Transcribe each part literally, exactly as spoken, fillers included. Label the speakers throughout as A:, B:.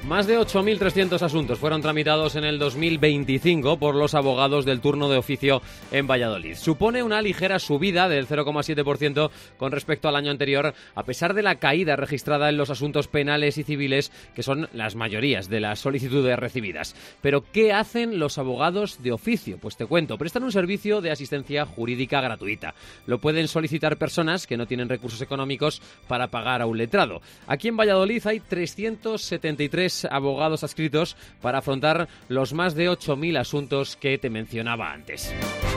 A: Más de ocho mil trescientos asuntos fueron tramitados en el dos mil veinticinco por los abogados del turno de oficio en Valladolid. Supone una ligera subida del cero coma siete por ciento con respecto al año anterior, a pesar de la caída registrada en los asuntos penales y civiles, que son las mayorías de las solicitudes recibidas. Pero, ¿qué hacen los abogados de oficio? Pues te cuento, prestan un servicio de asistencia jurídica gratuita. Lo pueden solicitar personas que no tienen recursos económicos para pagar a un letrado. Aquí en Valladolid hay trescientos setenta y tres abogados adscritos para afrontar los más de ocho mil asuntos que te mencionaba antes.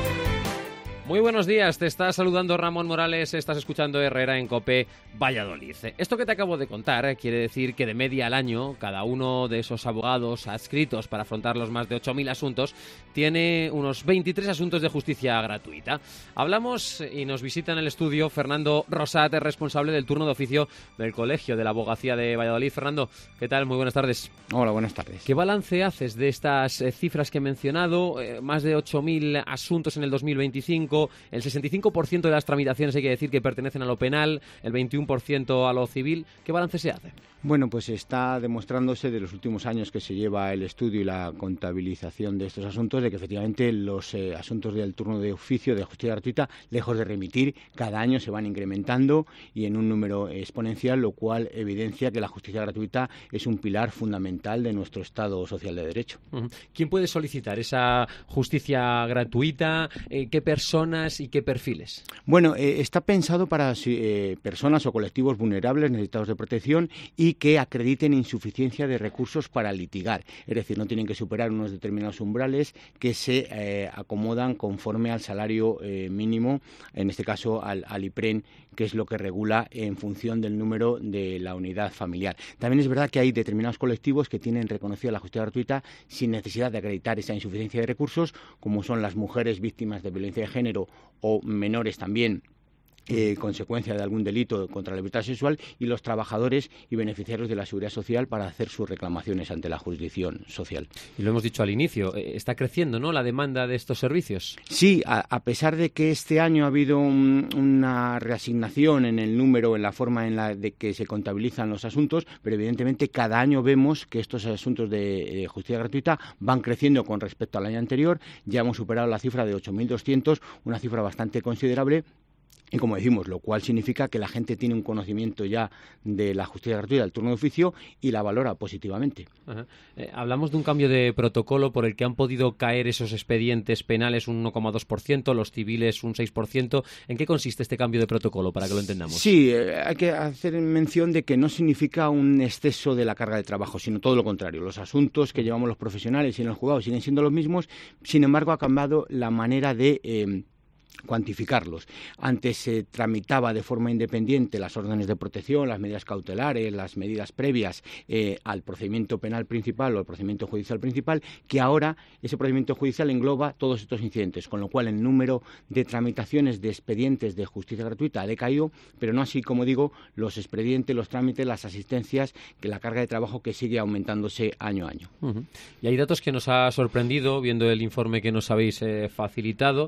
A: Muy buenos días, te está saludando Ramón Morales, estás escuchando Herrera en COPE Valladolid. Esto que te acabo de contar quiere decir que de media al año, cada uno de esos abogados adscritos para afrontar los más de ocho mil asuntos tiene unos veintitrés asuntos de justicia gratuita. Hablamos y nos visita en el estudio Fernando Rosat, responsable del turno de oficio del Colegio de la Abogacía de Valladolid. Fernando, ¿qué tal? Muy buenas tardes.
B: Hola, buenas tardes.
A: ¿Qué balance haces de estas eh, cifras que he mencionado? Eh, más de ocho mil asuntos en el dos mil veinticinco. El sesenta y cinco por ciento de las tramitaciones hay que decir que pertenecen a lo penal, el veintiuno por ciento a lo civil. ¿Qué balance se hace?
B: Bueno, pues está demostrándose de los últimos años que se lleva el estudio y la contabilización de estos asuntos, de que efectivamente los eh, asuntos del turno de oficio de justicia gratuita, lejos de remitir, cada año se van incrementando y en un número exponencial, lo cual evidencia que la justicia gratuita es un pilar fundamental de nuestro Estado social de derecho.
A: Uh-huh. ¿Quién puede solicitar esa justicia gratuita? Eh, ¿Qué personas y qué perfiles?
B: Bueno, eh, está pensado para eh, personas o colectivos vulnerables necesitados de protección y que acrediten insuficiencia de recursos para litigar. Es decir, no tienen que superar unos determinados umbrales que se eh, acomodan conforme al salario eh, mínimo, en este caso al, al IPREN, que es lo que regula en función del número de la unidad familiar. También es verdad que hay determinados colectivos que tienen reconocida la justicia gratuita sin necesidad de acreditar esa insuficiencia de recursos, como son las mujeres víctimas de violencia de género o menores también, Eh, consecuencia de algún delito contra la libertad sexual, y los trabajadores y beneficiarios de la seguridad social para hacer sus reclamaciones ante la jurisdicción social.
A: Y lo hemos dicho al inicio, eh, está creciendo, ¿no?, la demanda de estos servicios.
B: Sí, a, a pesar de que este año ha habido un, una reasignación en el número, en la forma en la de que se contabilizan los asuntos, pero evidentemente cada año vemos que estos asuntos de, de justicia gratuita van creciendo con respecto al año anterior. Ya hemos superado la cifra de ocho mil doscientos, una cifra bastante considerable. Y como decimos, lo cual significa que la gente tiene un conocimiento ya de la justicia gratuita, del turno de oficio, y la valora positivamente.
A: Ajá. Eh, hablamos de un cambio de protocolo por el que han podido caer esos expedientes penales un uno coma dos por ciento, los civiles un seis por ciento. ¿En qué consiste este cambio de protocolo, para que lo entendamos?
B: Sí, eh, hay que hacer mención de que no significa un exceso de la carga de trabajo, sino todo lo contrario. Los asuntos que llevamos los profesionales y en el juzgado siguen siendo los mismos, sin embargo ha cambiado la manera de Eh, cuantificarlos. Antes se tramitaba de forma independiente las órdenes de protección, las medidas cautelares, las medidas previas eh, al procedimiento penal principal o al procedimiento judicial principal, que ahora ese procedimiento judicial engloba todos estos incidentes, con lo cual el número de tramitaciones de expedientes de justicia gratuita ha decaído, pero no así, como digo, los expedientes, los trámites, las asistencias, que la carga de trabajo que sigue aumentándose año a año.
A: Uh-huh. Y hay datos que nos ha sorprendido viendo el informe que nos habéis eh, facilitado,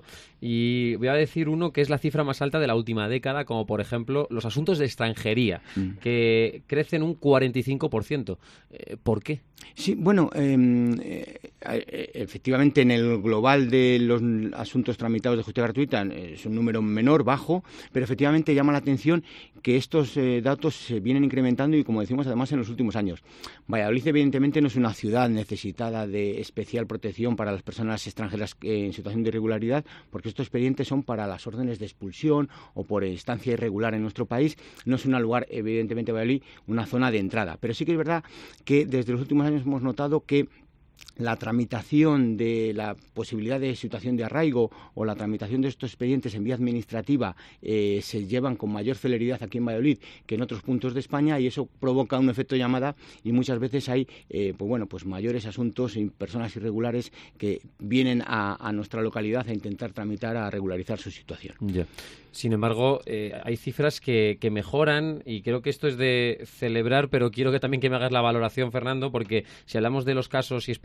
A: y voy a decir uno que es la cifra más alta de la última década, como por ejemplo los asuntos de extranjería, mm. que crecen un cuarenta y cinco por ciento. Eh, ¿Por qué?
B: Sí, bueno, eh, eh, efectivamente en el global de los asuntos tramitados de justicia gratuita es un número menor, bajo, pero efectivamente llama la atención que estos eh, datos se vienen incrementando y, como decimos, además en los últimos años. Valladolid evidentemente no es una ciudad necesitada de especial protección para las personas extranjeras en situación de irregularidad, porque estos expedientes son para las órdenes de expulsión o por estancia irregular en nuestro país. No es un lugar, evidentemente, Valladolid, una zona de entrada, pero sí que es verdad que desde los últimos años hemos notado que la tramitación de la posibilidad de situación de arraigo o la tramitación de estos expedientes en vía administrativa eh, se llevan con mayor celeridad aquí en Valladolid que en otros puntos de España, y eso provoca un efecto llamada, y muchas veces hay eh, pues bueno, pues mayores asuntos y personas irregulares que vienen a, a nuestra localidad a intentar tramitar, a regularizar su situación.
A: Yeah. Sin embargo, eh, hay cifras que, que mejoran, y creo que esto es de celebrar, pero quiero que también que me hagas la valoración, Fernando, porque si hablamos de los casos y expedientes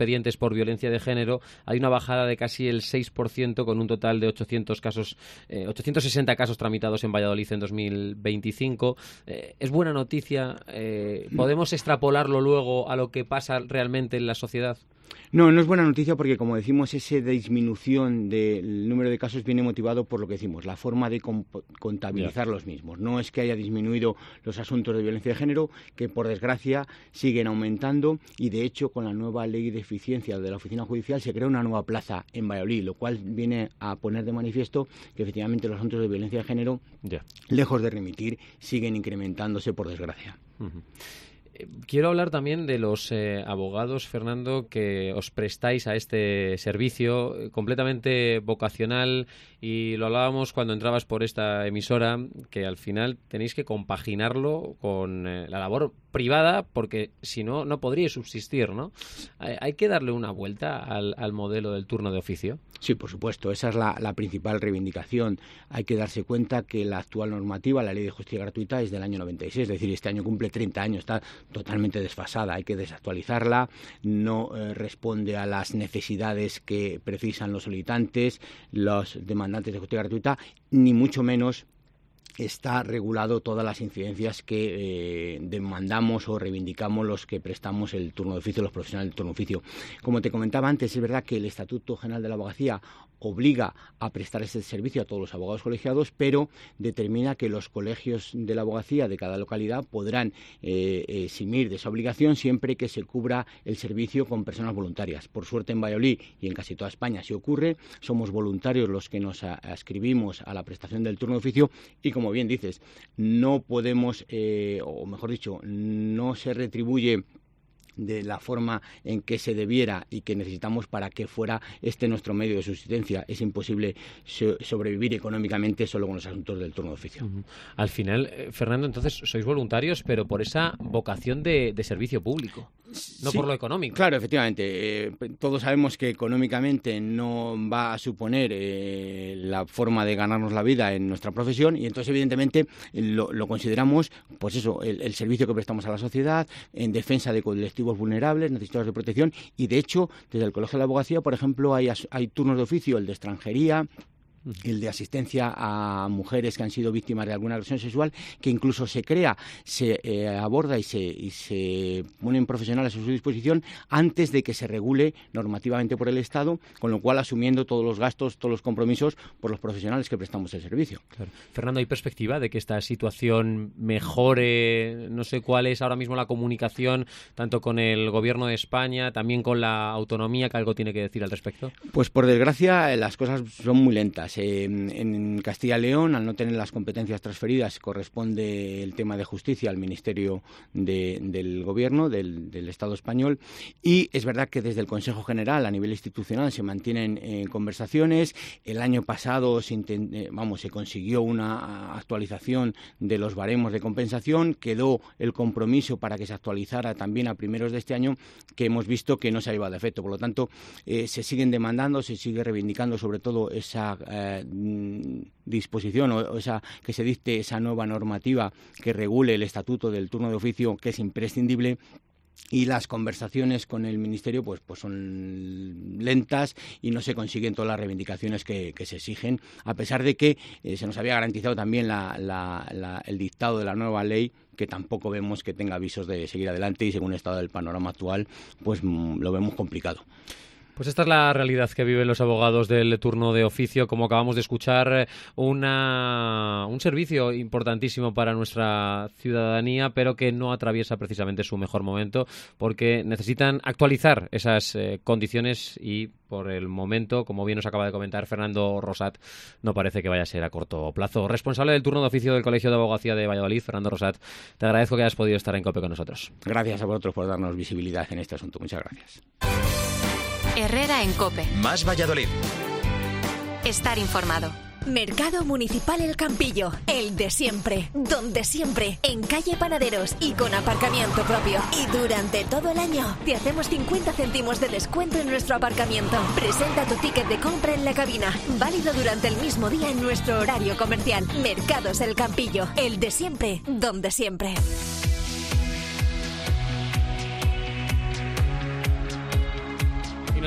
A: expedientes por violencia de género, hay una bajada de casi el seis por ciento, con un total de ochocientos casos, eh, ochocientos sesenta casos tramitados en Valladolid en dos mil veinticinco. Eh, ¿Es buena noticia? Eh, ¿Podemos extrapolarlo luego a lo que pasa realmente en la sociedad?
B: No, no es buena noticia porque, como decimos, esa disminución del número de casos viene motivado por lo que decimos, la forma de contabilizar yeah. los mismos. No es que haya disminuido los asuntos de violencia de género, que por desgracia siguen aumentando, y de hecho con la nueva ley de eficiencia de la Oficina Judicial se crea una nueva plaza en Valladolid, lo cual viene a poner de manifiesto que efectivamente los asuntos de violencia de género, yeah. lejos de remitir, siguen incrementándose por desgracia.
A: Uh-huh. Quiero hablar también de los eh, abogados, Fernando, que os prestáis a este servicio eh, completamente vocacional, y lo hablábamos cuando entrabas por esta emisora, que al final tenéis que compaginarlo con eh, la labor privada, porque si no, no podríais subsistir, ¿no? Hay, hay que darle una vuelta al, al modelo del turno de oficio.
B: Sí, por supuesto, esa es la, la principal reivindicación. Hay que darse cuenta que la actual normativa, la Ley de Justicia Gratuita, es del año noventa y seis, es decir, este año cumple treinta años, está totalmente desfasada, hay que desactualizarla, no eh, responde a las necesidades que precisan los solicitantes, los demandantes de justicia gratuita, ni mucho menos está regulado todas las incidencias que eh, demandamos o reivindicamos los que prestamos el turno de oficio, los profesionales del turno de oficio. Como te comentaba antes, es verdad que el Estatuto General de la Abogacía obliga a prestar ese servicio a todos los abogados colegiados, pero determina que los colegios de la abogacía de cada localidad podrán eh, eximir de esa obligación siempre que se cubra el servicio con personas voluntarias. Por suerte en Valladolid y en casi toda España sí ocurre, somos voluntarios los que nos ascribimos a la prestación del turno de oficio y, como bien dices, no podemos, eh, o mejor dicho, no se retribuye de la forma en que se debiera y que necesitamos para que fuera este nuestro medio de subsistencia. Es imposible so- sobrevivir económicamente solo con los asuntos del turno de oficio.
A: Uh-huh. Al final, eh, Fernando, entonces sois voluntarios, pero por esa vocación de, de servicio público, no sí, por lo económico.
B: Claro, efectivamente. Eh, todos sabemos que económicamente no va a suponer eh, la forma de ganarnos la vida en nuestra profesión, y entonces evidentemente lo, lo consideramos, pues eso, el, el servicio que prestamos a la sociedad en defensa de colectivos vulnerables, necesitados de protección, y de hecho desde el Colegio de la Abogacía, por ejemplo, hay, hay turnos de oficio, el de extranjería, el de asistencia a mujeres que han sido víctimas de alguna agresión sexual, que incluso se crea, se eh, aborda y se, y se ponen profesionales a su disposición antes de que se regule normativamente por el Estado, con lo cual asumiendo todos los gastos, todos los compromisos por los profesionales que prestamos el servicio.
A: Claro. Fernando, ¿hay perspectiva de que esta situación mejore? No sé cuál es ahora mismo la comunicación, tanto con el Gobierno de España, también con la autonomía, que algo tiene que decir al respecto.
B: Pues por desgracia las cosas son muy lentas. Eh, en Castilla y León, al no tener las competencias transferidas, corresponde el tema de justicia al Ministerio de, del Gobierno, del, del Estado español, y es verdad que desde el Consejo General, a nivel institucional, se mantienen eh, conversaciones. El año pasado se, intent, eh, vamos, se consiguió una actualización de los baremos de compensación, quedó el compromiso para que se actualizara también a primeros de este año, que hemos visto que no se ha llevado a efecto. Por lo tanto, eh, se siguen demandando, se sigue reivindicando sobre todo esa eh, disposición o, o esa que se dicte esa nueva normativa que regule el estatuto del turno de oficio, que es imprescindible. Y las conversaciones con el Ministerio pues, pues son lentas y no se consiguen todas las reivindicaciones que, que se exigen, a pesar de que eh, se nos había garantizado también la, la, la, el dictado de la nueva ley, que tampoco vemos que tenga visos de seguir adelante, y según el estado del panorama actual, pues mm, lo vemos complicado.
A: Pues esta es la realidad que viven los abogados del turno de oficio. Como acabamos de escuchar, una, un servicio importantísimo para nuestra ciudadanía, pero que no atraviesa precisamente su mejor momento, porque necesitan actualizar esas eh, condiciones y, por el momento, como bien nos acaba de comentar Fernando Rosat, no parece que vaya a ser a corto plazo. Responsable del turno de oficio del Colegio de Abogacía de Valladolid, Fernando Rosat, te agradezco que hayas podido estar en COPE con nosotros.
B: Gracias a vosotros por darnos visibilidad en este asunto. Muchas gracias.
C: Herrera en COPE.
D: Más Valladolid.
C: Estar informado.
E: Mercado Municipal El Campillo, el de siempre, donde siempre, en calle Panaderos y con aparcamiento propio. Y durante todo el año te hacemos cincuenta céntimos de descuento en nuestro aparcamiento. Presenta tu ticket de compra en la cabina, válido durante el mismo día en nuestro horario comercial. Mercados El Campillo, el de siempre, donde siempre.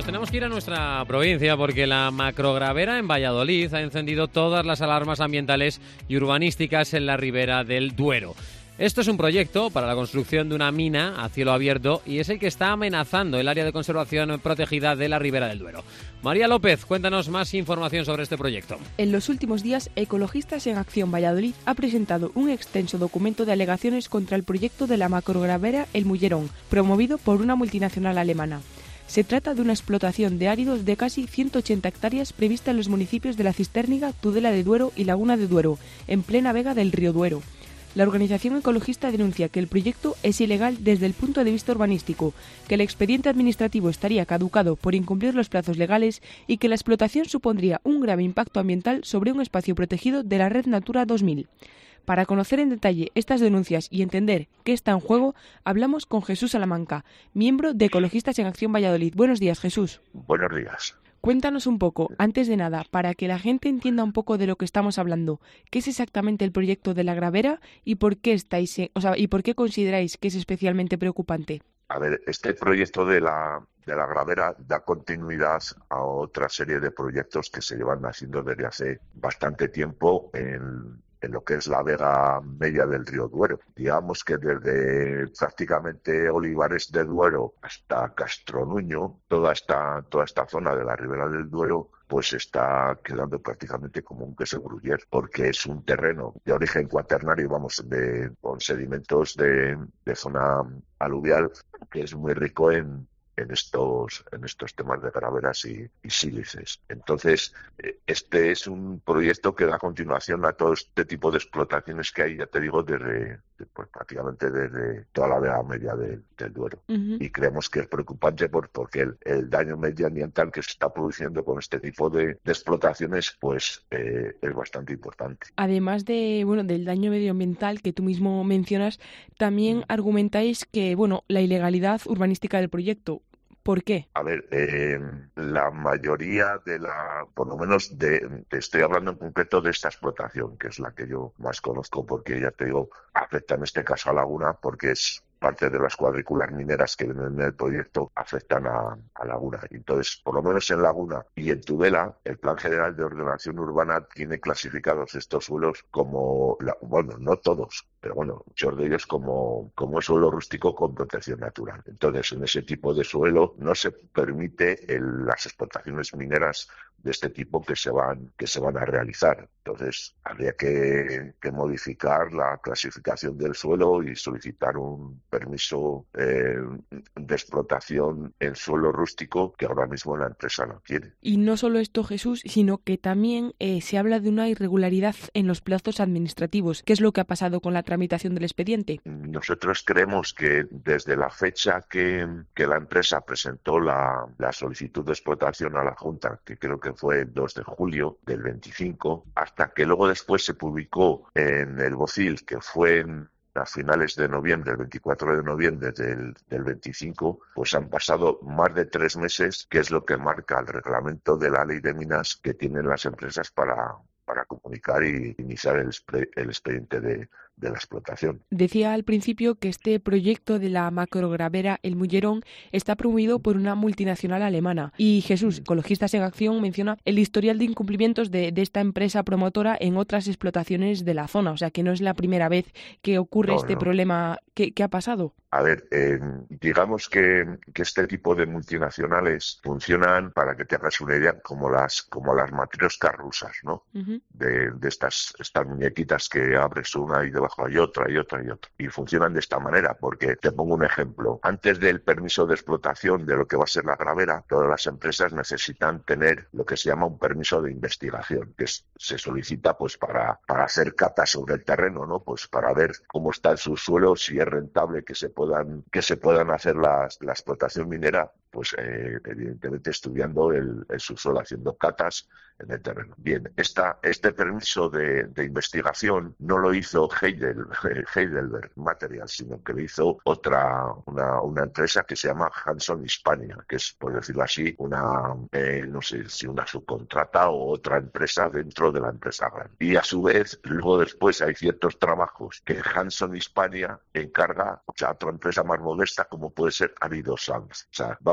A: nos tenemos que ir a nuestra provincia porque la macrogravera en Valladolid ha encendido todas las alarmas ambientales y urbanísticas en la ribera del Duero. Esto es un proyecto para la construcción de una mina a cielo abierto y es el que está amenazando el área de conservación protegida de la ribera del Duero. María López, cuéntanos más información sobre este proyecto.
D: En los últimos días, Ecologistas en Acción Valladolid ha presentado un extenso documento de alegaciones contra el proyecto de la macrogravera El Mullerón, promovido por una multinacional alemana. Se trata de una explotación de áridos de casi ciento ochenta hectáreas prevista en los municipios de La Cistérniga, Tudela de Duero y Laguna de Duero, en plena vega del río Duero. La organización ecologista denuncia que el proyecto es ilegal desde el punto de vista urbanístico, que el expediente administrativo estaría caducado por incumplir los plazos legales y que la explotación supondría un grave impacto ambiental sobre un espacio protegido de la Red Natura dos mil. Para conocer en detalle estas denuncias y entender qué está en juego, hablamos con Jesús Salamanca, miembro de Ecologistas en Acción Valladolid. Buenos días, Jesús.
F: Buenos días.
D: Cuéntanos un poco, antes de nada, para que la gente entienda un poco de lo que estamos hablando, ¿qué es exactamente el proyecto de la gravera y por qué estáis, o sea, y por qué consideráis que es especialmente preocupante?
F: A ver, este proyecto de la de la gravera da continuidad a otra serie de proyectos que se llevan haciendo desde hace bastante tiempo en en lo que es la vega media del río Duero. Digamos que desde prácticamente Olivares de Duero hasta Castronuño, toda esta, toda esta zona de la ribera del Duero, pues está quedando prácticamente como un queso gruyère, porque es un terreno de origen cuaternario, vamos, de, con sedimentos de, de zona aluvial, que es muy rico en en estos en estos temas de graveras y, y sílices. Entonces, este es un proyecto que da continuación a todo este tipo de explotaciones que hay, ya te digo, desde pues, prácticamente desde toda la vega media del, del Duero. Uh-huh. Y creemos que es preocupante por, porque el, el daño medioambiental que se está produciendo con este tipo de, de explotaciones pues eh, es bastante importante.
D: Además de bueno del daño medioambiental que tú mismo mencionas, también uh-huh. argumentáis que bueno la ilegalidad urbanística del proyecto. ¿Por qué?
F: A ver, eh, la mayoría de la, por lo menos de, te estoy hablando en concreto de esta explotación, que es la que yo más conozco, porque ya te digo, afecta en este caso a Laguna, porque es parte de las cuadrículas mineras que vienen en el proyecto afectan a, a Laguna. Entonces, por lo menos en Laguna y en Tudela, el Plan General de Ordenación Urbana tiene clasificados estos suelos como, bueno, no todos, pero bueno, muchos de ellos como, como suelo rústico con protección natural. Entonces, en ese tipo de suelo no se permite el, las explotaciones mineras de este tipo que se van que se van a realizar. Entonces, habría que, que modificar la clasificación del suelo y solicitar un permiso eh, de explotación en suelo rústico que ahora mismo la empresa no quiere.
D: Y no solo esto, Jesús, sino que también eh, se habla de una irregularidad en los plazos administrativos. ¿Qué es lo que ha pasado con la tramitación del expediente?
F: Nosotros creemos que desde la fecha que, que la empresa presentó la, la solicitud de explotación a la Junta, que creo que fue el dos de julio del veinticinco, hasta que luego después se publicó en el BOCIL, que fue en a finales de noviembre, el veinticuatro de noviembre del, del veinticinco, pues han pasado más de tres meses, que es lo que marca el reglamento de la ley de minas que tienen las empresas para, para comunicar y iniciar el, el expediente de, de la explotación.
D: Decía al principio que este proyecto de la macrogravera El Mullerón está promovido por una multinacional alemana. Y Jesús, Ecologistas en Acción, menciona el historial de incumplimientos de, de esta empresa promotora en otras explotaciones de la zona. O sea, que no es la primera vez que ocurre no, este no. problema. ¿Qué, qué ha pasado?
F: A ver, eh, digamos que, que este tipo de multinacionales funcionan, para que te hagas una idea, como las como las matrioscas rusas, ¿no? Uh-huh. De, de estas, estas muñequitas que abres una y debajo hay otra y otra y otra. Y funcionan de esta manera, porque te pongo un ejemplo. Antes del permiso de explotación de lo que va a ser la gravera, todas las empresas necesitan tener lo que se llama un permiso de investigación, que es, se solicita pues para, para hacer catas sobre el terreno, ¿no? Pues para ver cómo está el subsuelo, si es rentable que se puedan, que se puedan hacer las, la explotación minera, pues eh, evidentemente estudiando el, el subsuelo, haciendo catas en el terreno. Bien, esta, este permiso de, de investigación no lo hizo Heidel, Heidelberg Materials, sino que lo hizo otra, una, una empresa que se llama Hanson Hispania, que es, por decirlo así, una, eh, no sé si una subcontrata o otra empresa dentro de la empresa grande. Y a su vez, luego después hay ciertos trabajos que Hanson Hispania encarga, o sea, a otra empresa más modesta como puede ser Arido Sanz. O sea, vamos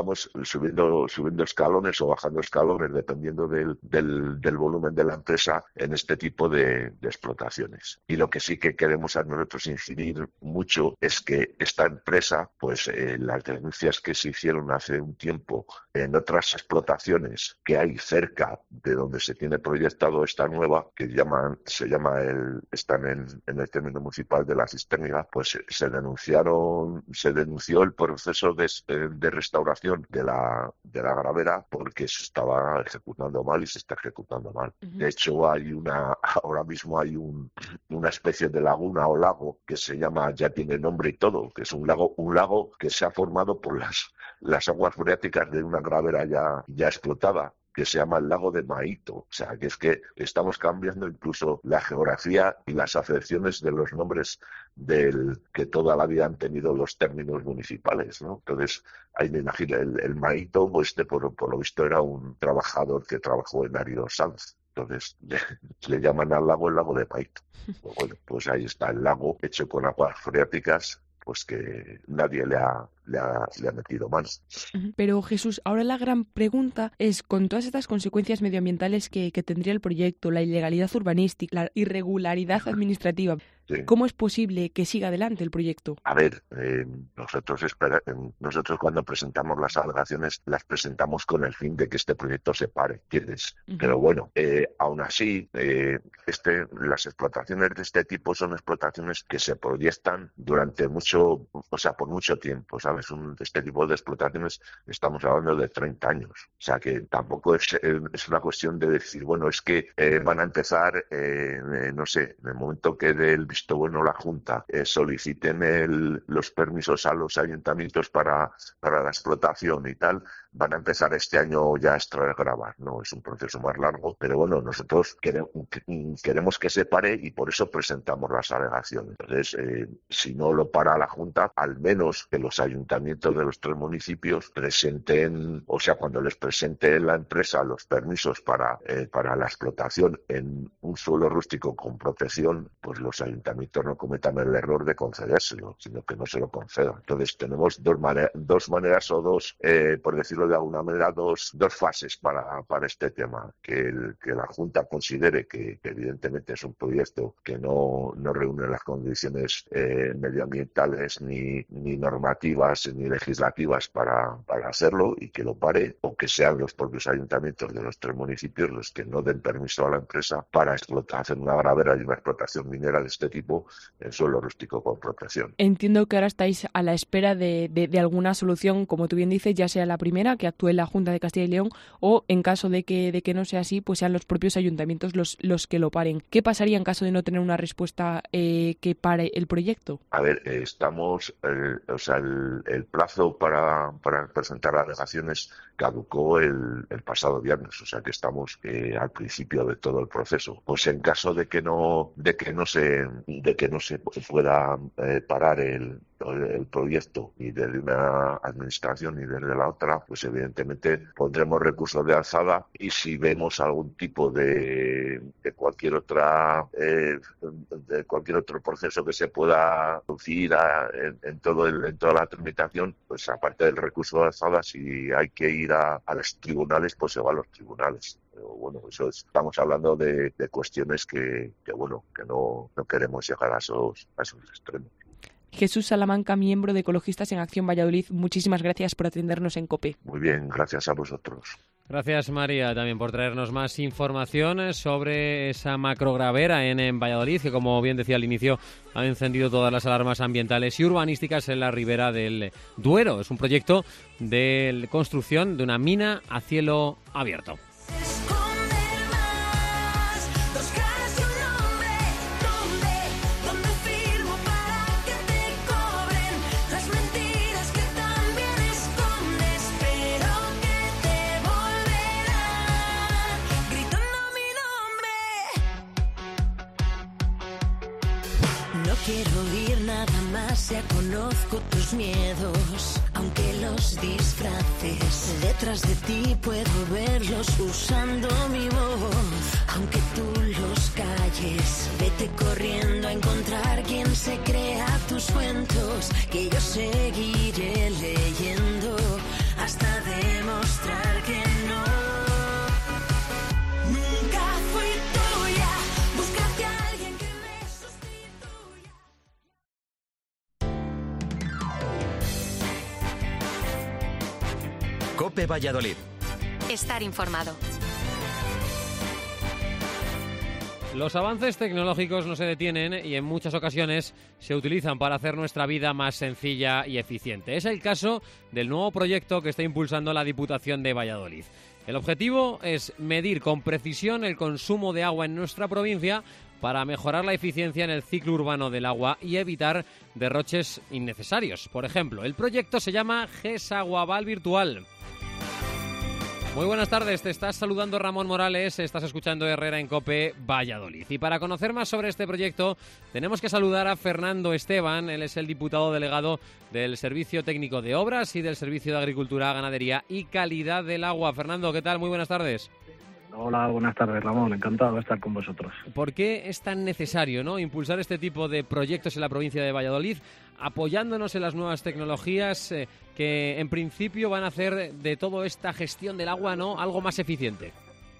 F: vamos subiendo, subiendo escalones o bajando escalones dependiendo del, del, del volumen de la empresa en este tipo de, de explotaciones. Y lo que sí que queremos a nosotros incidir mucho es que esta empresa, pues eh, las denuncias que se hicieron hace un tiempo en otras explotaciones que hay cerca de donde se tiene proyectado esta nueva, que llaman, se llama el, están en, en el término municipal de la Cisterna, pues se denunciaron, se denunció el proceso de, de restauración de la, de la gravera porque se estaba ejecutando mal y se está ejecutando mal. Uh-huh. De hecho, hay una, ahora mismo hay un, una especie de laguna o lago que se llama, ya tiene nombre y todo, que es un lago, un lago que se ha formado por las, las aguas freáticas de una gravera ya, ya explotada, que se llama el lago de Maito. O sea, que es que estamos cambiando incluso la geografía y las acepciones de los nombres del que toda la vida han tenido los términos municipales, ¿no? Entonces, ahí me imagino, el, el Maito, pues este, por, por lo visto era un trabajador que trabajó en Arido Sanz. Entonces, le, le llaman al lago el lago de Maito. Pues bueno, pues ahí está el lago hecho con aguas freáticas, pues que nadie le ha, le ha, le ha metido manos.
D: Pero Jesús, ahora la gran pregunta es, con todas estas consecuencias medioambientales que, que tendría el proyecto, la ilegalidad urbanística, la irregularidad administrativa, sí, ¿cómo es posible que siga adelante el proyecto?
F: A ver, eh, nosotros espera, nosotros cuando presentamos las alegaciones las presentamos con el fin de que este proyecto se pare, ¿entiendes? Uh-huh. Pero bueno, eh, aún así, eh, este, las explotaciones de este tipo son explotaciones que se proyectan durante mucho, o sea, por mucho tiempo, ¿sabes? Un, este tipo de explotaciones estamos hablando de treinta años, o sea que tampoco es, es una cuestión de decir, bueno, es que eh, van a empezar, eh, eh, no sé, en el momento que del visto bueno la Junta eh, soliciten el, los permisos a los ayuntamientos para, para la explotación y tal, van a empezar este año ya a extraer gravar, ¿no? Es un proceso más largo, pero bueno, nosotros queremos, queremos que se pare y por eso presentamos las alegaciones. Entonces, eh, si no lo para la Junta, al menos que los ayuntamientos de los tres municipios presenten, o sea, cuando les presente la empresa los permisos para, eh, para la explotación en un suelo rústico con protección, pues los ayuntamientos no cometan el error de concedérselo, sino que no se lo concedan. Entonces, tenemos dos, manera, dos maneras o dos, eh, por decirlo de alguna manera, dos, dos fases para, para este tema. Que, el, que la Junta considere que, que evidentemente es un proyecto que no, no reúne las condiciones eh, medioambientales ni, ni normativas ni legislativas para, para hacerlo y que lo pare, o que sean los propios ayuntamientos de los tres municipios los que no den permiso a la empresa para explotar, hacer una gravera y una explotación minera de este tipo en suelo rústico con protección.
D: Entiendo que ahora estáis a la espera de, de, de alguna solución, como tú bien dices, ya sea la primera, que actúe la Junta de Castilla y León, o en caso de que, de que no sea así, pues sean los propios ayuntamientos los, los que lo paren. ¿Qué pasaría en caso de no tener una respuesta eh, que pare el proyecto?
F: A ver, eh, estamos, eh, o sea, el, el plazo para, para presentar alegaciones caducó el, el pasado viernes, o sea que estamos eh, al principio de todo el proceso. Pues en caso de que no, de que no se, de que no se pueda eh, parar el el proyecto ni desde una administración ni desde la otra, pues evidentemente pondremos recursos de alzada, y si vemos algún tipo de, de cualquier otra eh, de cualquier otro proceso que se pueda producir a, en, en todo el, en toda la tramitación, pues aparte del recurso de alzada, si hay que ir a, a los tribunales, pues se va a los tribunales. Pero bueno, eso es, estamos hablando de, de cuestiones que, que bueno, que no, no queremos llegar a esos, a esos extremos.
D: Jesús Salamanca, miembro de Ecologistas en Acción Valladolid, muchísimas gracias por atendernos en COPE.
F: Muy bien, gracias a vosotros.
A: Gracias, María, también por traernos más información sobre esa macrogravera en, en Valladolid, que, como bien decía al inicio, ha encendido todas las alarmas ambientales y urbanísticas en la ribera del Duero. Es un proyecto de construcción de una mina a cielo abierto.
E: Quiero oír nada más, ya conozco tus miedos, aunque los disfraces. Detrás de ti puedo verlos usando mi voz, aunque tú los calles. Vete corriendo a encontrar quien se crea tus cuentos, que yo seguiré leyendo hasta
G: COPE Valladolid.
C: Estar informado.
A: Los avances tecnológicos no se detienen y en muchas ocasiones se utilizan para hacer nuestra vida más sencilla y eficiente. Es el caso del nuevo proyecto que está impulsando la Diputación de Valladolid. El objetivo es medir con precisión el consumo de agua en nuestra provincia para mejorar la eficiencia en el ciclo urbano del agua y evitar derroches innecesarios. Por ejemplo, el proyecto se llama GESaguaval Virtual. Muy buenas tardes, te estás saludando Ramón Morales, estás escuchando Herrera en COPE Valladolid. Y para conocer más sobre este proyecto tenemos que saludar a Fernando Esteban, él es el diputado delegado del Servicio Técnico de Obras y del Servicio de Agricultura, Ganadería y Calidad del Agua. Fernando, ¿qué tal? Muy buenas tardes.
H: Hola, buenas tardes, Ramón. Encantado de estar con vosotros.
A: ¿Por qué es tan necesario, ¿no?, impulsar este tipo de proyectos en la provincia de Valladolid, apoyándonos en las nuevas tecnologías eh, que en principio van a hacer de toda esta gestión del agua, ¿no?, algo más eficiente?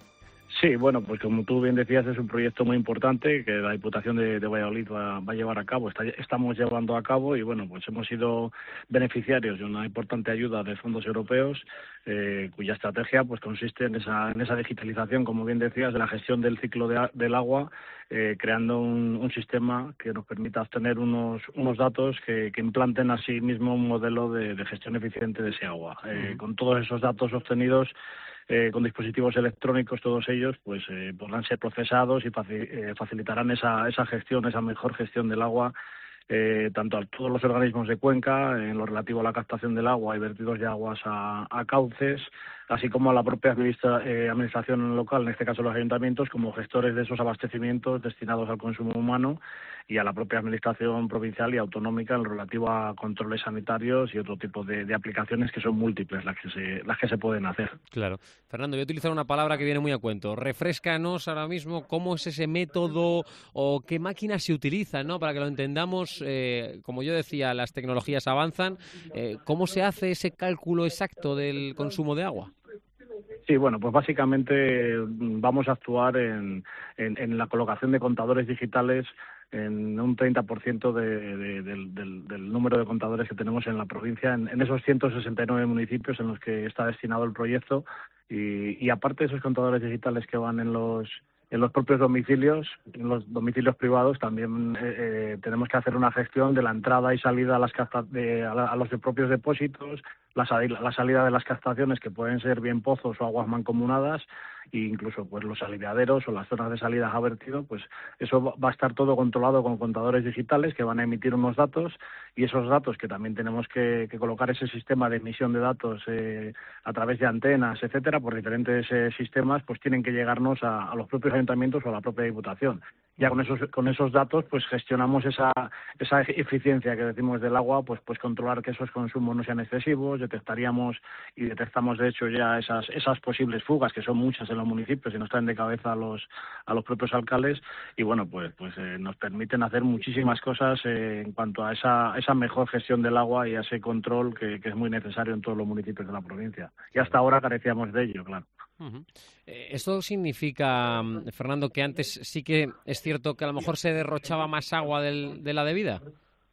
H: Sí, bueno, pues como tú bien decías, es un proyecto muy importante que la Diputación de, de Valladolid va, va a llevar a cabo, está, estamos llevando a cabo y bueno, pues hemos sido beneficiarios de una importante ayuda de fondos europeos eh, cuya estrategia pues consiste en esa, en esa digitalización, como bien decías, de la gestión del ciclo de, del agua, eh, creando un, un sistema que nos permita obtener unos, unos datos que, que implanten así mismo un modelo de, de gestión eficiente de ese agua. Eh, con todos esos datos obtenidos, Eh, con dispositivos electrónicos, todos ellos, pues eh, podrán ser procesados y faci- eh, facilitarán esa, esa gestión, esa mejor gestión del agua, eh, tanto a todos los organismos de cuenca, en lo relativo a la captación del agua y vertidos de aguas a, a cauces, así como a la propia administra- eh, administración local, en este caso los ayuntamientos, como gestores de esos abastecimientos destinados al consumo humano, y a la propia administración provincial y autonómica en lo relativo a controles sanitarios y otro tipo de, de aplicaciones que son múltiples las que se las que se pueden hacer.
A: Claro. Fernando, voy a utilizar una palabra que viene muy a cuento. Refréscanos ahora mismo cómo es ese método o qué máquinas se utilizan, ¿no?, para que lo entendamos. Eh, como yo decía, las tecnologías avanzan. Eh, ¿Cómo se hace ese cálculo exacto del consumo de agua?
H: Sí, bueno, pues básicamente vamos a actuar en, en, en la colocación de contadores digitales en un treinta por ciento de, de, del, del, del número de contadores que tenemos en la provincia, en, en esos ciento sesenta y nueve municipios en los que está destinado el proyecto. Y, y aparte de esos contadores digitales que van en los en los propios domicilios, en los domicilios privados, también eh, eh, tenemos que hacer una gestión de la entrada y salida a, las capta- de, a, la, a los de propios depósitos, la, la salida de las captaciones, que pueden ser bien pozos o aguas mancomunadas, e incluso pues los aliviaderos o las zonas de salidas a vertido, pues eso va a estar todo controlado con contadores digitales que van a emitir unos datos, y esos datos que también tenemos que, que colocar ese sistema de emisión de datos eh, a través de antenas, etcétera, por diferentes eh, sistemas, pues tienen que llegarnos a, a los propios ayuntamientos o a la propia Diputación. Ya con esos con esos datos pues gestionamos esa esa eficiencia que decimos del agua, pues pues controlar que esos consumos no sean excesivos, detectaríamos y detectamos de hecho ya esas esas posibles fugas, que son muchas en los municipios y nos traen de cabeza a los a los propios alcaldes, y bueno, pues pues eh, nos permiten hacer muchísimas cosas eh, en cuanto a esa esa mejor gestión del agua y a ese control que, que es muy necesario en todos los municipios de la provincia. Y hasta ahora carecíamos de ello, claro.
A: Uh-huh. Eh, ¿Esto significa, Fernando, que antes sí que es cierto que a lo mejor se derrochaba más agua del, de la debida?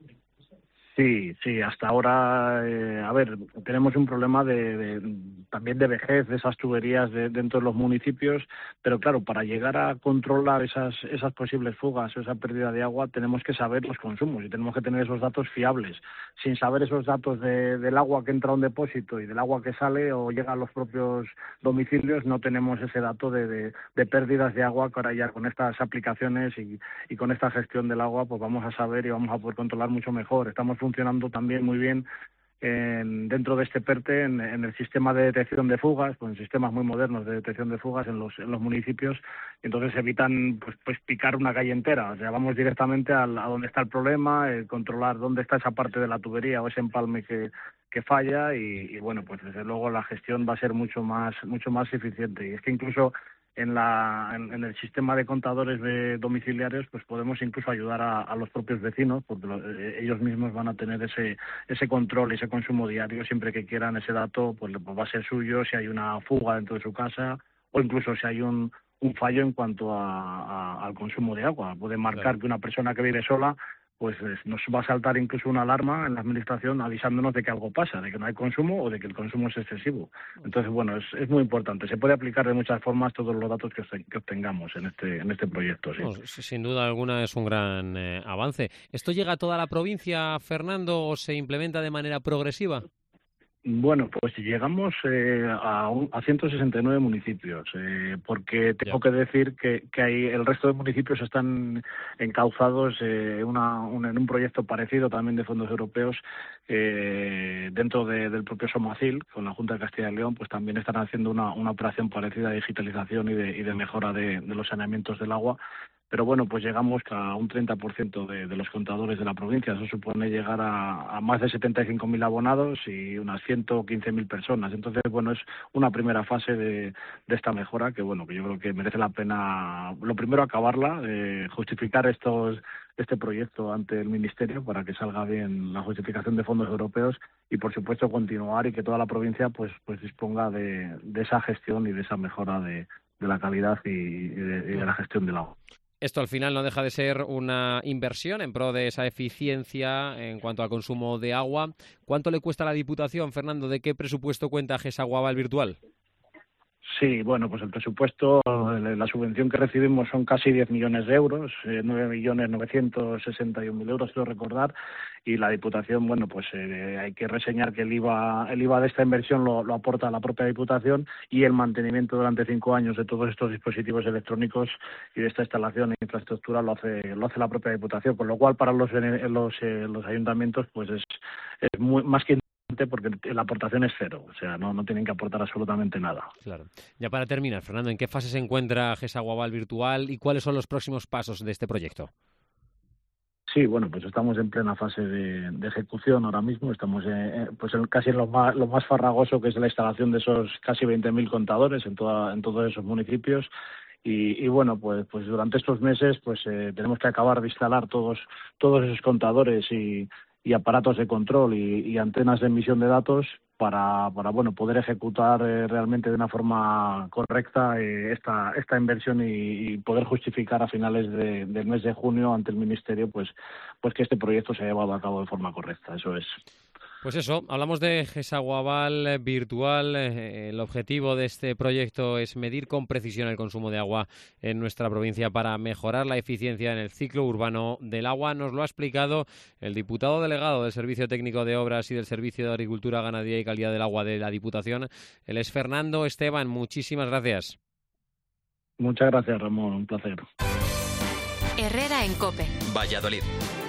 H: Sí, sí, hasta ahora, eh, a ver, tenemos un problema de, de también de vejez de esas tuberías de, dentro de los municipios, pero claro, para llegar a controlar esas esas posibles fugas o esa pérdida de agua tenemos que saber los consumos y tenemos que tener esos datos fiables. Sin saber esos datos de, del agua que entra a un depósito y del agua que sale o llega a los propios domicilios, no tenemos ese dato de, de, de pérdidas de agua, que ahora ya con estas aplicaciones y, y con esta gestión del agua pues vamos a saber y vamos a poder controlar mucho mejor. Estamos funcionando también muy bien en, dentro de este PERTE en, en el sistema de detección de fugas, con sistemas muy modernos de detección de fugas en los, en los municipios, y entonces evitan pues, pues picar una calle entera. O sea, vamos directamente al, a donde está el problema, eh, controlar dónde está esa parte de la tubería o ese empalme que, que falla y, y bueno, pues desde luego la gestión va a ser mucho más mucho más eficiente. Y es que incluso en, la, en, en el sistema de contadores de domiciliarios pues podemos incluso ayudar a, a los propios vecinos, porque lo, eh, ellos mismos van a tener ese ese control, ese consumo diario, siempre que quieran ese dato pues, pues va a ser suyo si hay una fuga dentro de su casa o incluso si hay un, un fallo en cuanto a, a, al consumo de agua. Puede marcar claro. que una persona que vive sola pues nos va a saltar incluso una alarma en la administración avisándonos de que algo pasa, de que no hay consumo o de que el consumo es excesivo. Entonces, bueno, es, es muy importante. Se puede aplicar de muchas formas todos los datos que, que obtengamos en este en este proyecto. ¿Sí?
A: Pues, sin duda alguna es un gran eh, avance. ¿Esto llega a toda la provincia, Fernando, o se implementa de manera progresiva?
H: Bueno, pues llegamos eh, a, un, a ciento sesenta y nueve municipios, eh, porque tengo ya. que decir que, que hay, el resto de municipios están encauzados eh, una, un, en un proyecto parecido también de fondos europeos eh, dentro de, del propio Somacil, con la Junta de Castilla y León, pues también están haciendo una, una operación parecida de digitalización y de, y de mejora de, de los saneamientos del agua. Pero bueno, pues llegamos a un treinta por ciento de, de los contadores de la provincia. Eso supone llegar a, a más de setenta y cinco mil abonados y unas ciento quince mil personas. Entonces, bueno, es una primera fase de, de esta mejora que, bueno, que yo creo que merece la pena, lo primero, acabarla, eh, justificar estos este proyecto ante el Ministerio para que salga bien la justificación de fondos europeos y, por supuesto, continuar y que toda la provincia pues pues disponga de, de esa gestión y de esa mejora de, de la calidad y, y, de, y de la gestión del agua.
A: Esto al final no deja de ser una inversión en pro de esa eficiencia en cuanto al consumo de agua. ¿Cuánto le cuesta a la Diputación, Fernando? ¿De qué presupuesto cuenta GES Aguaval Virtual?
H: Sí, bueno, pues el presupuesto, la subvención que recibimos son casi diez millones de euros, eh, nueve millones novecientos sesenta y un mil euros, quiero recordar, y la Diputación, bueno, pues eh, hay que reseñar que el IVA el IVA de esta inversión lo, lo aporta la propia Diputación y el mantenimiento durante cinco años de todos estos dispositivos electrónicos y de esta instalación e infraestructura lo hace lo hace la propia Diputación, con lo cual para los los, eh, los ayuntamientos pues es, es muy, más que porque la aportación es cero, o sea, no, no tienen que aportar absolutamente nada.
A: Claro. Ya para terminar, Fernando, ¿en qué fase se encuentra GES Aguaval Virtual y cuáles son los próximos pasos de este proyecto?
H: Sí, bueno, pues estamos en plena fase de, de ejecución ahora mismo, estamos eh, pues en, casi en lo más, lo más farragoso, que es la instalación de esos casi veinte mil contadores en, toda, en todos esos municipios. Y, y bueno, pues pues durante estos meses pues eh, tenemos que acabar de instalar todos todos esos contadores y y aparatos de control y, y antenas de emisión de datos para, para bueno, poder ejecutar eh, realmente de una forma correcta eh, esta esta inversión y, y poder justificar a finales de, del mes de junio ante el Ministerio pues pues que este proyecto se ha llevado a cabo de forma correcta. Eso es.
A: Pues eso, hablamos de GES Aguaval Virtual. El objetivo de este proyecto es medir con precisión el consumo de agua en nuestra provincia para mejorar la eficiencia en el ciclo urbano del agua. Nos lo ha explicado el diputado delegado del Servicio Técnico de Obras y del Servicio de Agricultura, Ganadería y Calidad del Agua de la Diputación. Él es Fernando Esteban. Muchísimas gracias.
H: Muchas gracias, Ramón. Un placer.
C: Herrera en COPE.
G: Valladolid.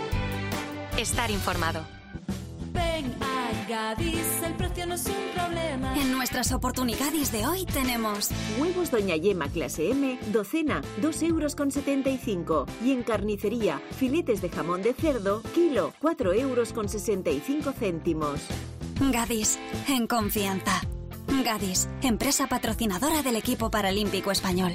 C: Estar informado.
E: Ven a Gadis, el precio no es un problema.
I: En nuestras oportunidades de hoy tenemos
J: huevos Doña Yema clase M, docena, dos euros con setenta y cinco. Y en carnicería, filetes de jamón de cerdo, kilo, cuatro euros con sesenta y cinco céntimos.
I: Gadis, en confianza. Gadis, empresa patrocinadora del equipo paralímpico español.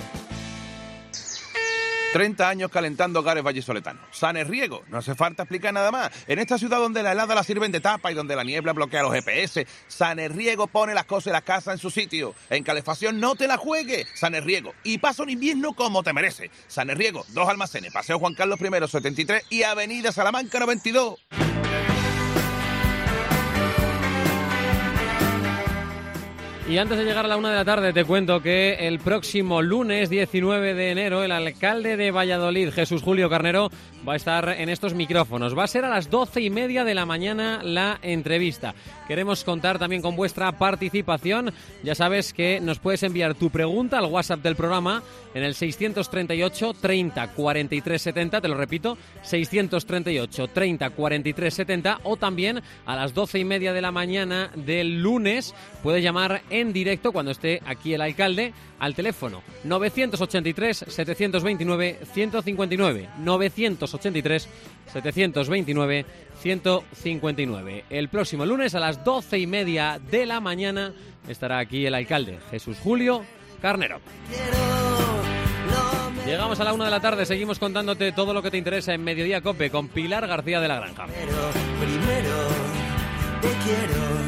K: treinta años calentando hogares vallisoletanos. Sanerriego, no hace falta explicar nada más. En esta ciudad donde la helada la sirven de tapa y donde la niebla bloquea los G P S, Sanerriego pone las cosas de la casa en su sitio. En calefacción no te la juegues. Sanerriego. Y pasa un invierno como te merece. Sanerriego, dos almacenes, Paseo Juan Carlos I setenta y tres y Avenida Salamanca noventa y dos.
A: Y antes de llegar a la una de la tarde te cuento que el próximo lunes diecinueve de enero el alcalde de Valladolid, Jesús Julio Carnero, va a estar en estos micrófonos. Va a ser a las doce y media de la mañana la entrevista. Queremos contar también con vuestra participación. Ya sabes que nos puedes enviar tu pregunta al WhatsApp del programa en el seiscientos treinta y ocho, treinta, cuarenta y tres setenta, te lo repito, seiscientos treinta y ocho, treinta, cuarenta y tres setenta, o también a las doce y media de la mañana del lunes puedes llamar en directo cuando esté aquí el alcalde al teléfono novecientos ochenta y tres, setecientos veintinueve, ciento cincuenta y nueve, novecientos ochenta y tres, setecientos veintinueve, ciento cincuenta y nueve. El próximo lunes a las doce y media de la mañana estará aquí el alcalde, Jesús Julio Carnero. Llegamos a la una de la tarde, seguimos contándote todo lo que te interesa en Mediodía COPE con Pilar García de la Granja.
L: Pero primero te quiero.